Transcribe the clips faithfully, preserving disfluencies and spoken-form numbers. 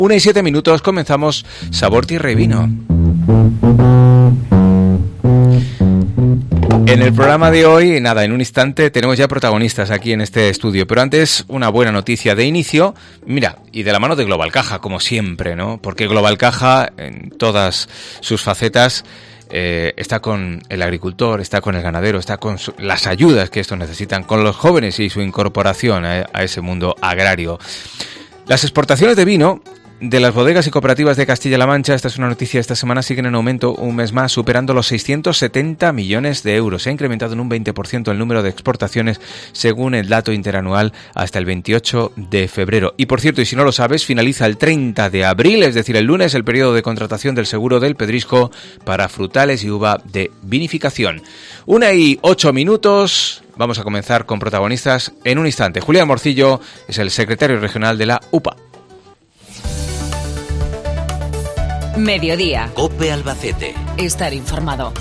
Una y siete minutos, comenzamos Sabor, Tierra y Vino. En el programa de hoy, nada, en un instante tenemos ya protagonistas aquí en este estudio, pero antes una buena noticia de inicio, mira, y de la mano de Global Caja, como siempre, ¿no? Porque Global Caja, en todas sus facetas, eh, está con el agricultor, está con el ganadero, está con su, las ayudas que estos necesitan, con los jóvenes y su incorporación a, a ese mundo agrario. Las exportaciones de vino de las bodegas y cooperativas de Castilla-La Mancha, esta es una noticia, esta semana siguen en aumento un mes más, superando los seiscientos setenta millones de euros. Se ha incrementado en un veinte por ciento el número de exportaciones según el dato interanual hasta el veintiocho de febrero. Y por cierto, y si no lo sabes, finaliza el treinta de abril, es decir, el lunes, el periodo de contratación del seguro del pedrisco para frutales y uva de vinificación. Una y ocho minutos, vamos a comenzar con protagonistas en un instante. Julián Morcillo es el secretario regional de la U P A. Mediodía. COPE Albacete. Estar informado.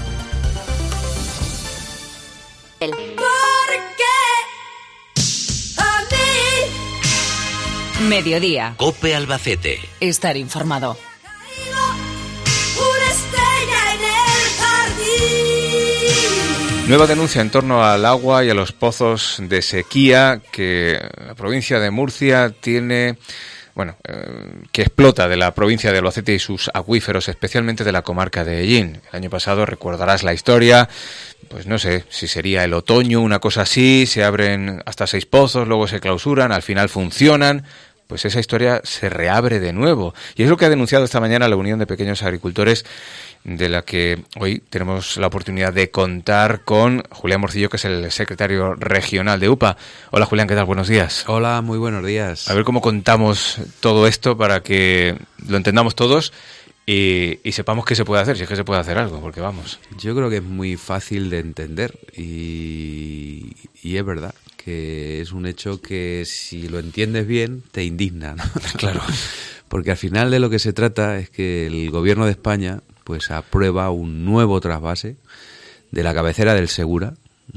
El... Porque a mí. Mediodía. COPE Albacete. Estar informado. Una estrella en el jardín. Nueva denuncia en torno al agua y a los pozos de sequía que la provincia de Murcia tiene... Bueno, eh, que explota de la provincia de Albacete y sus acuíferos, especialmente de la comarca de Ellín. El año pasado, recordarás la historia, pues no sé si sería el otoño, una cosa así, se abren hasta seis pozos, luego se clausuran, al final funcionan. Pues esa historia se reabre de nuevo. Y es lo que ha denunciado esta mañana la Unión de Pequeños Agricultores, de la que hoy tenemos la oportunidad de contar con Julián Morcillo, que es el secretario regional de U P A. Hola Julián, ¿qué tal? Buenos días. Hola, muy buenos días. A ver cómo contamos todo esto para que lo entendamos todos y, y sepamos qué se puede hacer, si es que se puede hacer algo, porque vamos. Yo creo que es muy fácil de entender y, y es verdad que es un hecho que si lo entiendes bien te indigna, ¿no? Claro. Porque al final de lo que se trata es que el gobierno de España pues aprueba un nuevo trasvase de la cabecera del Segura,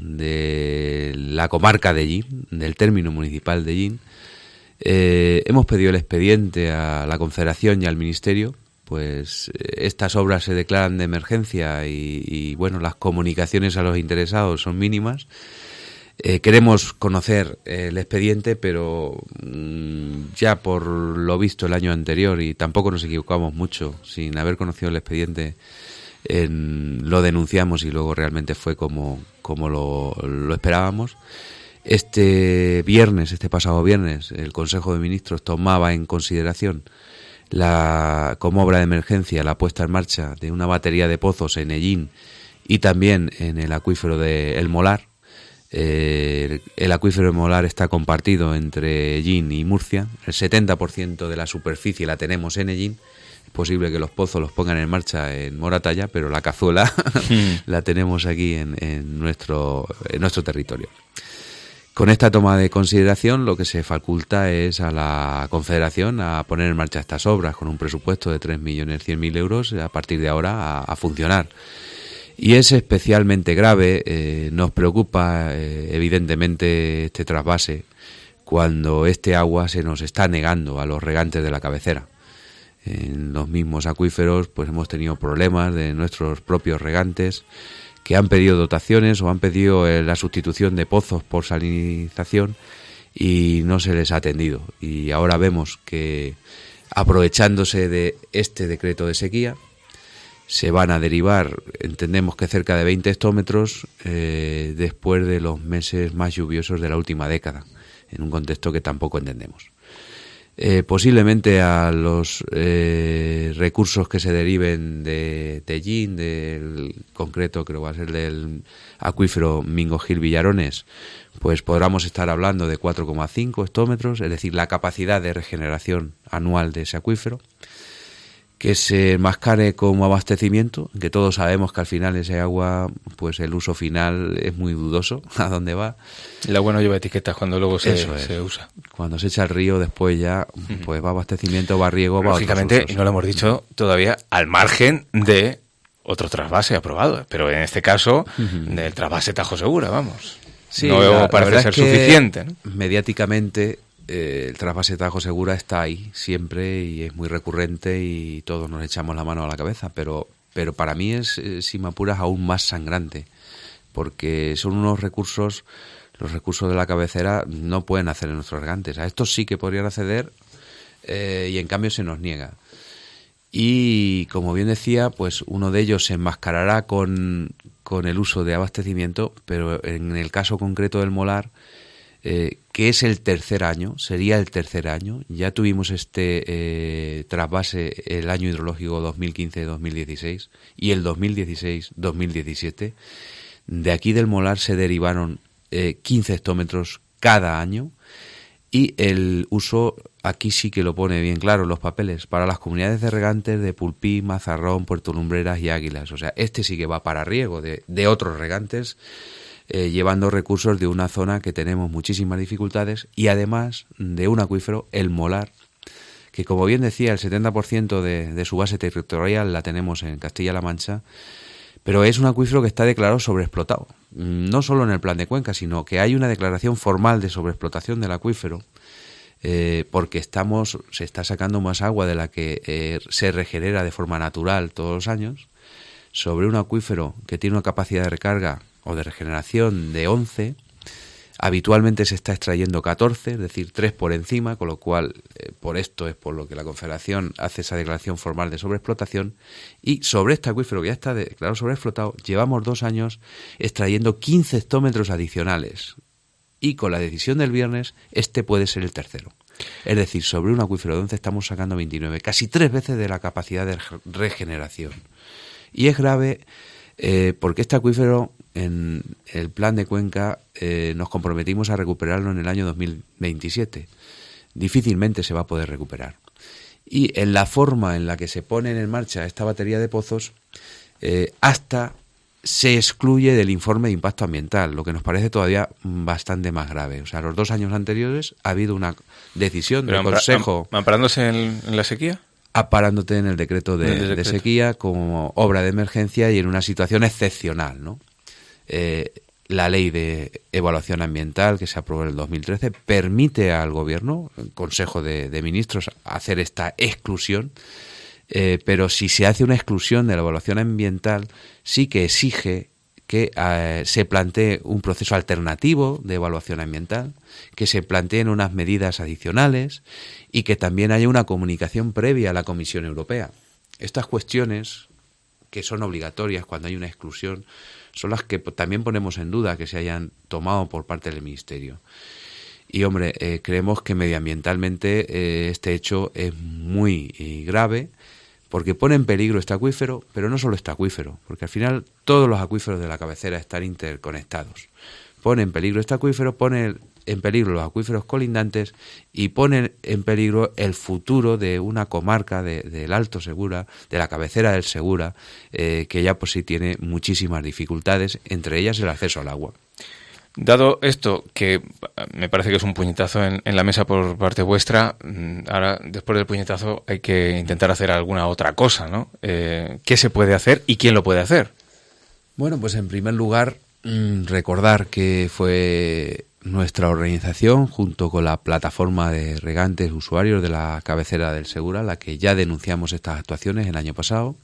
de la comarca de Ellín, del término municipal de Ellín. Eh, hemos pedido el expediente a la Confederación y al Ministerio, pues estas obras se declaran de emergencia y, y bueno, las comunicaciones a los interesados son mínimas. Eh, queremos conocer eh, el expediente, pero mmm, ya por lo visto el año anterior, y tampoco nos equivocamos mucho, sin haber conocido el expediente, en, lo denunciamos y luego realmente fue como, como lo, lo esperábamos. Este viernes, este pasado viernes, el Consejo de Ministros tomaba en consideración la, como obra de emergencia la puesta en marcha de una batería de pozos en Ellín y también en el acuífero de El Molar. Eh, el acuífero del Molar está compartido entre Ellín y Murcia. El setenta por ciento de la superficie la tenemos en Ellín. Es posible que los pozos los pongan en marcha en Moratalla, pero la cazuela mm. la tenemos aquí en, en, nuestro, en nuestro territorio. Con esta toma de consideración, lo que se faculta es a la Confederación a poner en marcha estas obras con un presupuesto de tres millones cien mil euros a partir de ahora a, a funcionar. Y es especialmente grave, eh, nos preocupa eh, evidentemente este trasvase cuando este agua se nos está negando a los regantes de la cabecera. En los mismos acuíferos pues hemos tenido problemas de nuestros propios regantes que han pedido dotaciones o han pedido eh, la sustitución de pozos por salinización y no se les ha atendido. Y ahora vemos que aprovechándose de este decreto de sequía, se van a derivar, entendemos que cerca de veinte hectómetros eh, después de los meses más lluviosos de la última década, en un contexto que tampoco entendemos. Eh, posiblemente a los eh, recursos que se deriven de Ellín, del concreto creo que va a ser del acuífero Mingo Gil Villarones, pues podamos estar hablando de cuatro coma cinco hectómetros, es decir, la capacidad de regeneración anual de ese acuífero, que se enmascare como abastecimiento, que todos sabemos que al final ese agua, pues el uso final es muy dudoso, a dónde va. El agua no lleva etiquetas cuando luego se, Eso es. se usa. Cuando se echa al río, después ya, pues va abastecimiento, va riego, va lógicamente, y no lo hemos dicho todavía, al margen de otro trasvase aprobado, pero en este caso, uh-huh. del trasvase Tajo Segura, vamos. Sí, no la, parece la ser es que suficiente, ¿no? Mediáticamente eh, el trasvase Tajo Segura está ahí siempre y es muy recurrente y todos nos echamos la mano a la cabeza, pero, pero para mí es, eh, si me apuras, aún más sangrante, porque son unos recursos, los recursos de la cabecera no pueden hacer en nuestros regantes. A estos sí que podrían acceder eh, y en cambio se nos niega. Y como bien decía, pues uno de ellos se enmascarará con, con el uso de abastecimiento, pero en el caso concreto del Molar, eh, que es el tercer año, sería el tercer año, ya tuvimos este eh, trasvase el año hidrológico dos mil quince dos mil dieciséis y el dos mil dieciséis dos mil diecisiete. De aquí del Molar se derivaron eh, quince hectómetros cada año y el uso, aquí sí que lo pone bien claro en los papeles, para las comunidades de regantes de Pulpí, Mazarrón, Puerto Lumbreras y Águilas. O sea, este sí que va para riego de, de otros regantes, eh, llevando recursos de una zona que tenemos muchísimas dificultades y además de un acuífero, el Molar, que como bien decía, el setenta por ciento de, de su base territorial la tenemos en Castilla-La Mancha, pero es un acuífero que está declarado sobreexplotado. No solo en el plan de cuenca, sino que hay una declaración formal de sobreexplotación del acuífero, eh, porque estamos se está sacando más agua de la que eh, se regenera de forma natural todos los años, sobre un acuífero que tiene una capacidad de recarga o de regeneración de once. Habitualmente se está extrayendo catorce, es decir, tres por encima, con lo cual, eh, por esto es por lo que la Confederación hace esa declaración formal de sobreexplotación. Y sobre este acuífero que ya está declarado sobreexplotado, llevamos dos años extrayendo quince hectómetros adicionales. Y con la decisión del viernes, este puede ser el tercero. Es decir, sobre un acuífero de once estamos sacando veintinueve, casi tres veces de la capacidad de regeneración. Y es grave eh, porque este acuífero, en el plan de cuenca, eh, nos comprometimos a recuperarlo en el año dos mil veintisiete. Difícilmente se va a poder recuperar. Y en la forma en la que se pone en marcha esta batería de pozos, eh, hasta se excluye del informe de impacto ambiental, lo que nos parece todavía bastante más grave. O sea, los dos años anteriores ha habido una decisión del Consejo... ¿Amparándose en, en la sequía? Aparándote en el decreto de, el decreto de sequía como obra de emergencia y en una situación excepcional, ¿no? Eh, la ley de evaluación ambiental que se aprobó en el dos mil trece permite al Gobierno, el Consejo de, de Ministros, hacer esta exclusión, eh, pero si se hace una exclusión de la evaluación ambiental, sí que exige que eh, se plantee un proceso alternativo de evaluación ambiental, que se planteen unas medidas adicionales y que también haya una comunicación previa a la Comisión Europea. Estas cuestiones, que son obligatorias cuando hay una exclusión, son las que también ponemos en duda que se hayan tomado por parte del Ministerio. Y, hombre, eh, creemos que medioambientalmente eh, este hecho es muy eh, grave, porque pone en peligro este acuífero, pero no solo este acuífero, porque al final todos los acuíferos de la cabecera están interconectados. Pone en peligro este acuífero, pone en peligro los acuíferos colindantes y pone en peligro el futuro de una comarca de, del Alto Segura, de la cabecera del Segura, eh, que ya por sí tiene muchísimas dificultades, entre ellas el acceso al agua. Dado esto, que me parece que es un puñetazo en, en la mesa por parte vuestra, ahora después del puñetazo hay que intentar hacer alguna otra cosa, ¿no? Eh, ¿Qué se puede hacer y quién lo puede hacer? Bueno, pues en primer lugar, mmm, recordar que fue nuestra organización, junto con la plataforma de regantes usuarios de la cabecera del Segura, la que ya denunciamos estas actuaciones el año pasado,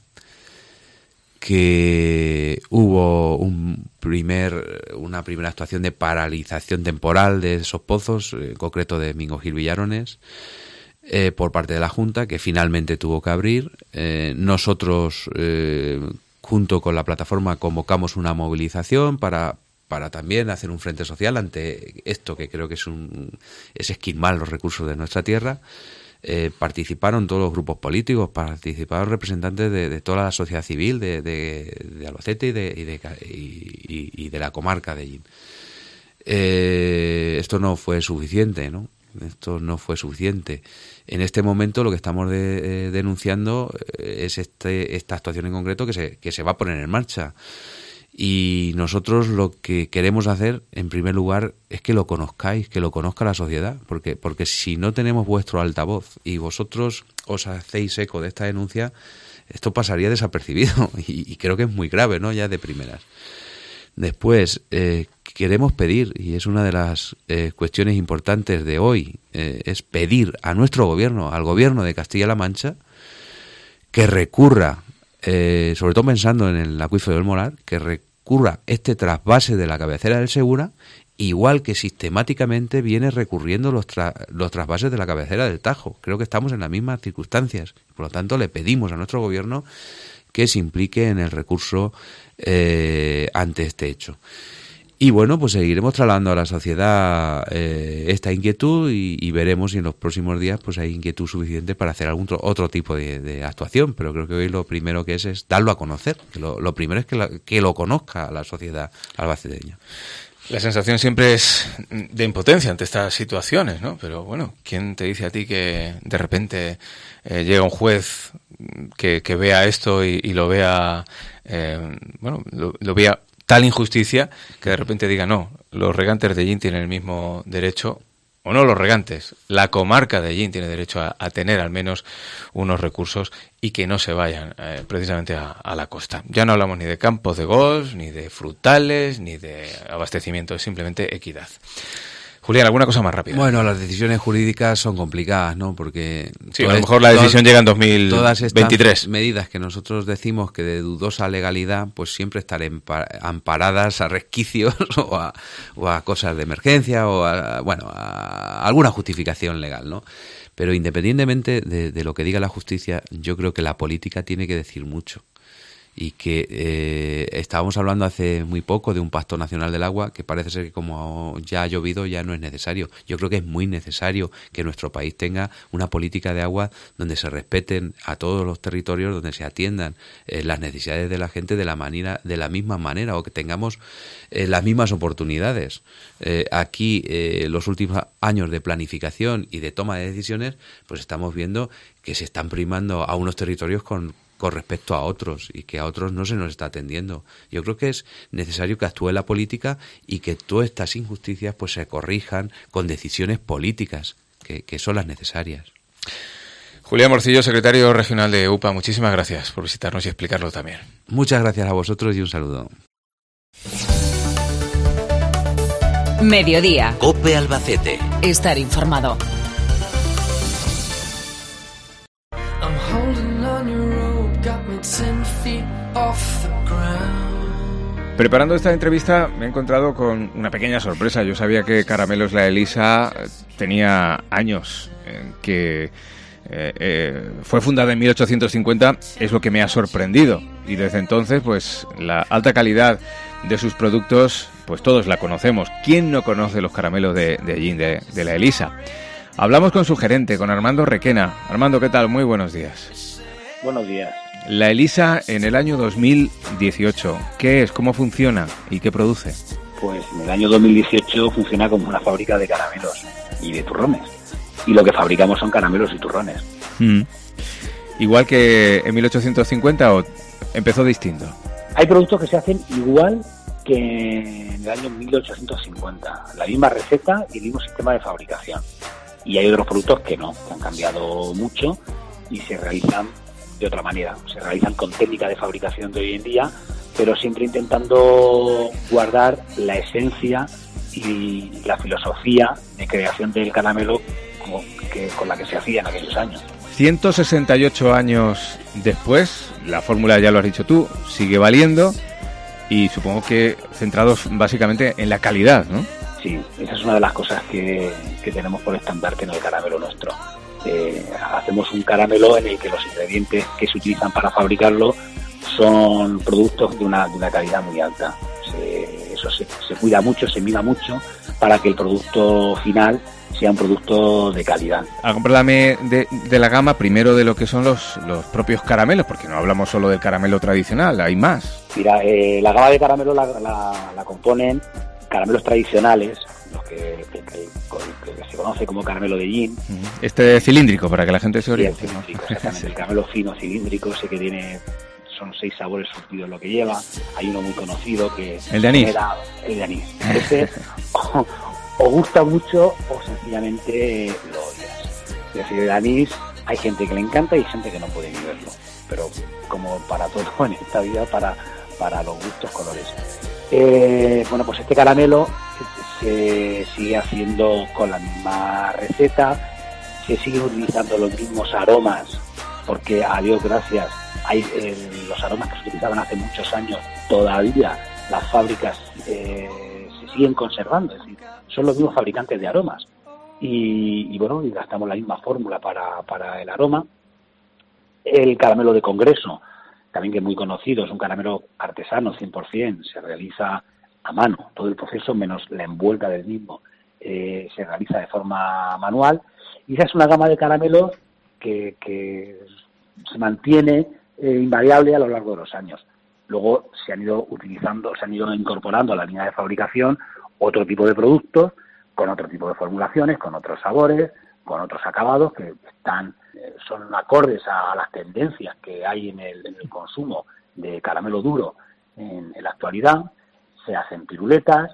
que hubo un primer, una primera actuación de paralización temporal de esos pozos, en concreto de Mingo Gil Villarones, eh, por parte de la Junta, que finalmente tuvo que abrir. Eh, nosotros, eh, junto con la plataforma, convocamos una movilización para, para también hacer un frente social ante esto, que creo que es, un, es esquilmar los recursos de nuestra tierra. Eh, participaron todos los grupos políticos, participaron representantes de, de toda la sociedad civil de, de, de Albacete y de, y, de, y, y de la comarca de Llín. Eh, esto no fue suficiente, ¿no? Esto no fue suficiente. En este momento lo que estamos de, eh, denunciando es este, esta actuación en concreto que se, que se va a poner en marcha. Y nosotros lo que queremos hacer, en primer lugar, es que lo conozcáis, que lo conozca la sociedad, porque porque si no tenemos vuestro altavoz y vosotros os hacéis eco de esta denuncia, esto pasaría desapercibido y, y creo que es muy grave, ¿no? Ya de primeras. Después, eh, queremos pedir, y es una de las eh, cuestiones importantes de hoy, eh, es pedir a nuestro gobierno, al gobierno de Castilla-La Mancha, que recurra, eh, sobre todo pensando en el acuífero del Molar, que recurra este trasvase de la cabecera del Segura, igual que sistemáticamente viene recurriendo los, tra- los trasvases de la cabecera del Tajo. Creo que estamos en las mismas circunstancias. Por lo tanto, le pedimos a nuestro gobierno que se implique en el recurso eh, ante este hecho. Y bueno, pues seguiremos trasladando a la sociedad eh, esta inquietud y, y veremos si en los próximos días pues hay inquietud suficiente para hacer algún otro, otro tipo de, de actuación. Pero creo que hoy lo primero que es es darlo a conocer. Que lo, lo primero es que, la, que lo conozca la sociedad albaceteña. La sensación siempre es de impotencia ante estas situaciones, ¿no? Pero bueno, ¿quién te dice a ti que de repente eh, llega un juez que, que vea esto y, y lo vea, eh, bueno, lo, lo vea tal injusticia que de repente diga no, los regantes de Llín tienen el mismo derecho, o no los regantes, la comarca de Llín tiene derecho a, a tener al menos unos recursos y que no se vayan eh, precisamente a, a la costa. Ya no hablamos ni de campos de golf, ni de frutales, ni de abastecimiento, es simplemente equidad. Julián, ¿alguna cosa más rápida? Bueno, las decisiones jurídicas son complicadas, ¿no? Porque sí, a lo mejor la decisión llega en dos mil veintitrés. Todas estas medidas que nosotros decimos que de dudosa legalidad, pues siempre están amparadas a resquicios o a, o a cosas de emergencia o a, bueno, a alguna justificación legal, ¿no? Pero independientemente de, de lo que diga la justicia, yo creo que la política tiene que decir mucho. Y que eh, estábamos hablando hace muy poco de un pacto nacional del agua que parece ser que como ya ha llovido ya no es necesario. Yo creo que es muy necesario que nuestro país tenga una política de agua donde se respeten a todos los territorios, donde se atiendan eh, las necesidades de la gente de la manera, de la misma manera, o que tengamos eh, las mismas oportunidades. Eh, aquí eh, los últimos años de planificación y de toma de decisiones, pues estamos viendo que se están primando a unos territorios con con respecto a otros y que a otros no se nos está atendiendo. Yo creo que es necesario que actúe la política y que todas estas injusticias pues se corrijan con decisiones políticas que, que son las necesarias. Julián Morcillo, secretario regional de U P A, muchísimas gracias por visitarnos y explicarlo también. Muchas gracias a vosotros y un saludo. Mediodía. COPE Albacete. Estar informado. Preparando esta entrevista me he encontrado con una pequeña sorpresa. Yo sabía que Caramelos La Elisa tenía años, eh, que eh, eh, fue fundada en mil ochocientos cincuenta, es lo que me ha sorprendido. Y desde entonces, pues la alta calidad de sus productos, pues todos la conocemos. ¿Quién no conoce los caramelos de, de allí, de, de La Elisa? Hablamos con su gerente, con Armando Requena. Armando, ¿qué tal? Muy buenos días. Buenos días. La Elisa en el año dos mil dieciocho, ¿qué es? ¿Cómo funciona? ¿Y qué produce? Pues en el año dos mil dieciocho funciona como una fábrica de caramelos y de turrones. Y lo que fabricamos son caramelos y turrones. Mm. ¿Igual que en mil ochocientos cincuenta o empezó distinto? Hay productos que se hacen igual que en el año mil ochocientos cincuenta. La misma receta y el mismo sistema de fabricación. Y hay otros productos que no, que han cambiado mucho y se realizan de otra manera. Se realizan con técnica de fabricación de hoy en día, pero siempre intentando guardar la esencia y la filosofía de creación del caramelo como que, con la que se hacía en aquellos años. ciento sesenta y ocho años después, la fórmula, ya lo has dicho tú, sigue valiendo y supongo que centrados básicamente en la calidad, ¿no? Sí, esa es una de las cosas que, que tenemos por estandarte en el caramelo nuestro. Eh, hacemos un caramelo en el que los ingredientes que se utilizan para fabricarlo son productos de una, de una calidad muy alta. Se, eso se, se cuida mucho, se mima mucho para que el producto final sea un producto de calidad. Háblame de, de la gama primero de lo que son los, los propios caramelos, porque no hablamos solo del caramelo tradicional, hay más. Mira, eh, la gama de caramelo la, la, la componen caramelos tradicionales, los que, que, que, que, que se conoce como caramelo de Llín. Este cilíndrico, para que la gente se oriente. Sí, el cilíndrico, exactamente. El caramelo fino cilíndrico, sé que tiene, son seis sabores surtidos lo que lleva. Hay uno muy conocido que... El de anís. Era el de anís. Este o, o gusta mucho o sencillamente lo odias. Es decir, el anís hay gente que le encanta y hay gente que no puede ni verlo. Pero como para todo en esta vida, para, para los gustos, colores. Eh, bueno, pues este caramelo se sigue haciendo con la misma receta, se siguen utilizando los mismos aromas, porque a Dios gracias, hay eh, los aromas que se utilizaban hace muchos años, todavía las fábricas eh, se siguen conservando, es decir, son los mismos fabricantes de aromas. Y, y bueno, y gastamos la misma fórmula para, para el aroma. El caramelo de Congreso, también que es muy conocido, es un caramelo artesano cien por ciento, se realiza a mano, todo el proceso menos la envuelta del mismo eh, se realiza de forma manual, y esa es una gama de caramelos que, que se mantiene eh, invariable a lo largo de los años. Luego se han ido utilizando, se han ido incorporando a la línea de fabricación otro tipo de productos, con otro tipo de formulaciones, con otros sabores, con otros acabados que están eh, son acordes a, a las tendencias que hay en el, en el consumo de caramelo duro en, en la actualidad. Se hacen piruletas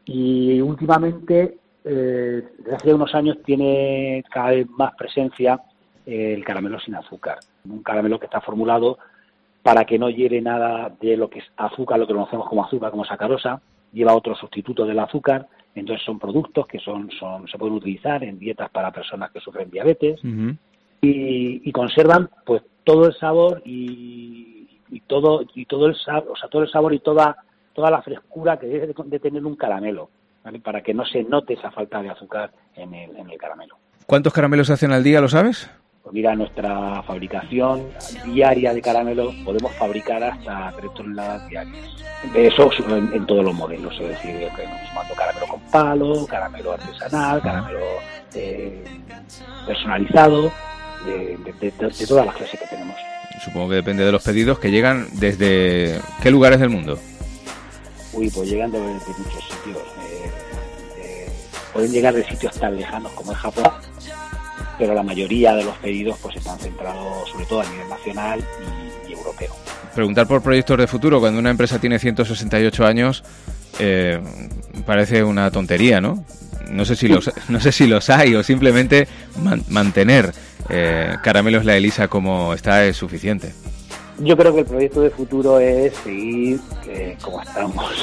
y últimamente, eh, desde hace unos años, tiene cada vez más presencia eh, el caramelo sin azúcar. Un caramelo que está formulado para que no lleve nada de lo que es azúcar, lo que conocemos como azúcar, como sacarosa, lleva otro sustituto del azúcar. Entonces son productos que son, son se pueden utilizar en dietas para personas que sufren diabetes. Uh-huh. y, y conservan pues todo el sabor y, y todo y todo el sabor, o sea, todo el sabor y toda toda la frescura que debe de, de tener un caramelo, ¿vale? Para que no se note esa falta de azúcar en el, en el caramelo. ¿Cuántos caramelos se hacen al día, lo sabes? Pues mira, nuestra fabricación diaria de caramelos podemos fabricar hasta tres toneladas diarias. Eso en, en todos los modelos, es decir, que nos mando caramelo con palo, caramelo artesanal, caramelo eh, personalizado, de, de, de, de todas las clases que tenemos. Supongo que depende de los pedidos que llegan desde ¿qué lugares del mundo? Uy, pues llegan de, de muchos sitios. Eh, eh, pueden llegar de sitios tan lejanos como es Japón, pero la mayoría de los pedidos pues están centrados sobre todo a nivel nacional y, y europeo. Preguntar por proyectos de futuro cuando una empresa tiene ciento sesenta y ocho años eh, parece una tontería, ¿no? No sé si los no sé si los hay o simplemente man, mantener eh, Caramelos La Elisa como está es suficiente. Yo creo que el proyecto de futuro es seguir eh, como estamos.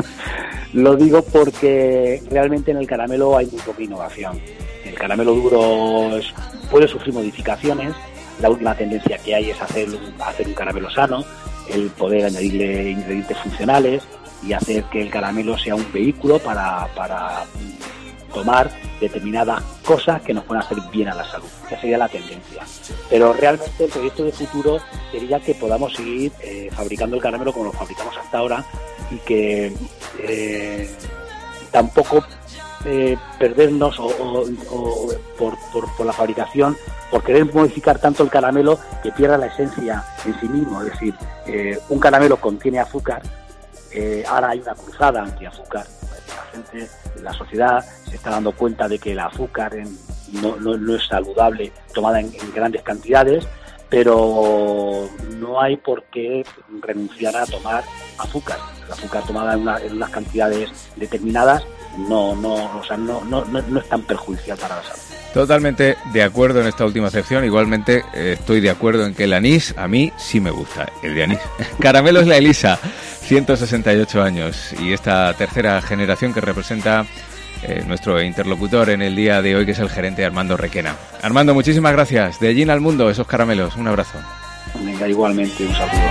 Lo digo porque realmente en el caramelo hay muy poca innovación. El caramelo duro es, puede sufrir modificaciones. La última tendencia que hay es hacer un, hacer un caramelo sano, el poder añadirle ingredientes funcionales y hacer que el caramelo sea un vehículo para, para tomar determinadas cosas que nos pueden hacer bien a la salud. Esa sería la tendencia. Pero realmente el proyecto de futuro sería que podamos seguir eh, fabricando el caramelo como lo fabricamos hasta ahora y que eh, tampoco eh, perdernos o, o, o por, por, por la fabricación, por querer modificar tanto el caramelo que pierda la esencia en sí mismo. Es decir, eh, un caramelo contiene azúcar, eh, ahora hay una cruzada anti-azúcar. La gente, la sociedad se está dando cuenta de que el azúcar en, no, no, no es saludable tomada en, en grandes cantidades, pero no hay por qué renunciar a tomar azúcar. El azúcar tomada en, una, en unas cantidades determinadas no, no, o sea, no, no, no, no es tan perjudicial para la salud. Totalmente de acuerdo en esta última sección. Igualmente eh, estoy de acuerdo en que el anís a mí sí me gusta, el de anís. Caramelos La Elisa, ciento sesenta y ocho años y esta tercera generación que representa eh, nuestro interlocutor en el día de hoy, que es el gerente Armando Requena. Armando, muchísimas gracias. De Gin al mundo, esos caramelos. Un abrazo. Venga, igualmente, un saludo.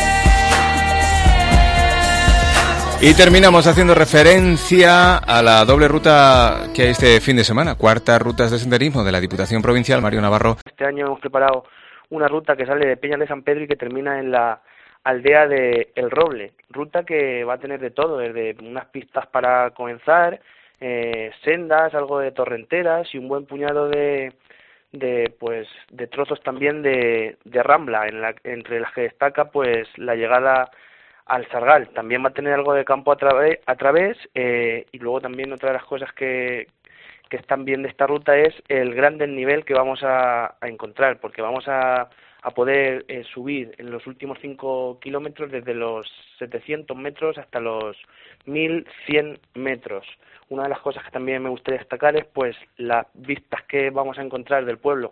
Y terminamos haciendo referencia a la doble ruta que hay este fin de semana, cuarta rutas de senderismo de la Diputación Provincial. Mario Navarro. Este año hemos preparado una ruta que sale de Peñas de San Pedro y que termina en la aldea de El Roble. Ruta que va a tener de todo, desde unas pistas para comenzar, eh, sendas, algo de torrenteras y un buen puñado de, de pues de trozos también de, de rambla, en la, entre las que destaca pues la llegada al Sargal. También va a tener algo de campo a, través a través eh, y luego también otra de las cosas que, que están bien de esta ruta es el gran desnivel que vamos a, a encontrar, porque vamos a, a poder eh, subir en los últimos cinco kilómetros desde los setecientos metros hasta los mil cien metros. Una de las cosas que también me gustaría destacar es pues las vistas que vamos a encontrar del pueblo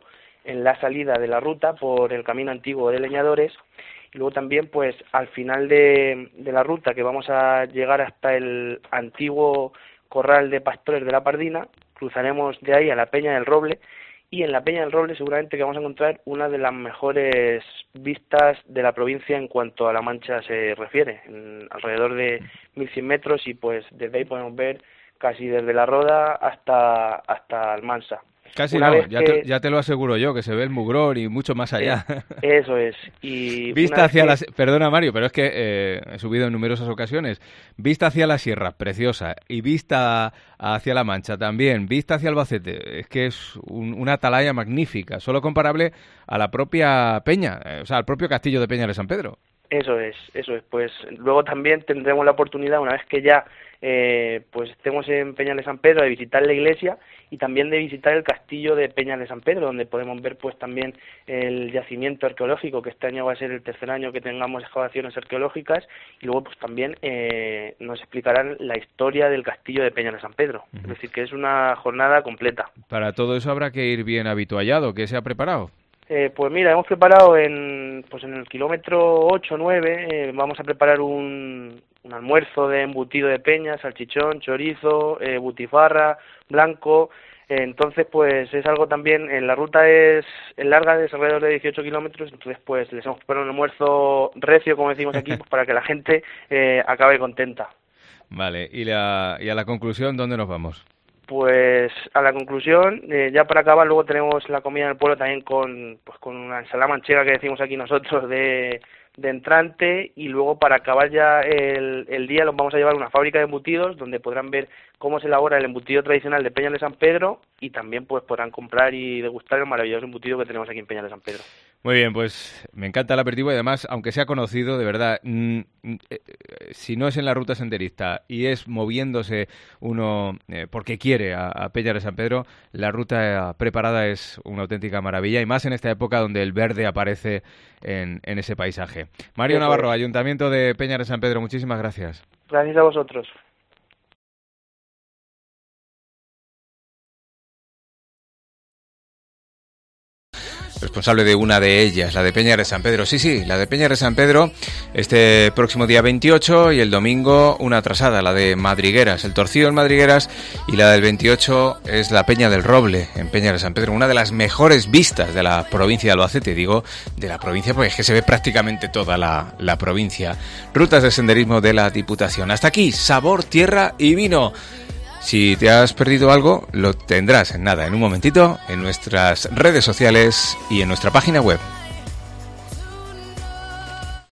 en la salida de la ruta por el camino antiguo de Leñadores. Y luego también, pues al final de, de la ruta, que vamos a llegar hasta el antiguo corral de pastores de la Pardina, cruzaremos de ahí a la Peña del Roble, y en la Peña del Roble seguramente que vamos a encontrar una de las mejores vistas de la provincia en cuanto a La Mancha se refiere, en alrededor de mil cien metros, y pues desde ahí podemos ver casi desde La Roda hasta, hasta Almansa. Casi Una no, vez ya, que... te, ya te lo aseguro yo, que se ve el Mugrón y mucho más allá. Eh, eso es. Y vista hacia que... la... Perdona, Mario, pero es que eh, he subido en numerosas ocasiones. Vista hacia la sierra, preciosa. Y vista hacia La Mancha también. Vista hacia Albacete. Es que es un, una atalaya magnífica. Solo comparable a la propia Peña, eh, o sea, al propio castillo de Peña de San Pedro. Eso es, eso es. Pues luego también tendremos la oportunidad, una vez que ya eh, pues estemos en Peña de San Pedro, de visitar la iglesia y también de visitar el castillo de Peña de San Pedro, donde podemos ver pues también el yacimiento arqueológico, que este año va a ser el tercer año que tengamos excavaciones arqueológicas, y luego pues también eh, nos explicarán la historia del castillo de Peña de San Pedro. Uh-huh. Es decir, que es una jornada completa. Para todo eso habrá que ir bien habituallado. ¿Qué se ha preparado? Eh, pues mira, hemos preparado en pues en el kilómetro ocho o nueve, eh, vamos a preparar un, un almuerzo de embutido de peña, salchichón, chorizo, eh, butifarra, blanco. Eh, entonces pues es algo también, en la ruta es, es larga, es alrededor de dieciocho kilómetros, entonces pues les hemos preparado un almuerzo recio, como decimos aquí, pues para que la gente eh, acabe contenta. Vale, y, la, y a la conclusión, ¿dónde nos vamos? Pues a la conclusión, eh, ya para acabar, luego tenemos la comida del pueblo también con pues con una ensalada manchega que decimos aquí nosotros de, de entrante, y luego para acabar ya el, el día los vamos a llevar a una fábrica de embutidos donde podrán ver cómo se elabora el embutido tradicional de Peña de San Pedro, y también pues podrán comprar y degustar el maravilloso embutido que tenemos aquí en Peña de San Pedro. Muy bien, pues me encanta el aperitivo, y además, aunque sea conocido, de verdad, mmm, eh, si no es en la ruta senderista y es moviéndose uno eh, porque quiere a, a Peña de San Pedro, la ruta preparada es una auténtica maravilla, y más en esta época donde el verde aparece en, en ese paisaje. Mario Navarro, Ayuntamiento de Peña de San Pedro, muchísimas gracias. Gracias a vosotros. Responsable de una de ellas, la de Peña de San Pedro. Sí, sí, la de Peña de San Pedro este próximo día veintiocho, y el domingo una atrasada, la de Madrigueras, el Torcido en Madrigueras, y la del veintiocho es la Peña del Roble en Peña de San Pedro, una de las mejores vistas de la provincia de Albacete, digo de la provincia porque es que se ve prácticamente toda la, la provincia. Rutas de senderismo de la Diputación. Hasta aquí, sabor, tierra y vino. Si te has perdido algo, lo tendrás en nada, en un momentito, en nuestras redes sociales y en nuestra página web.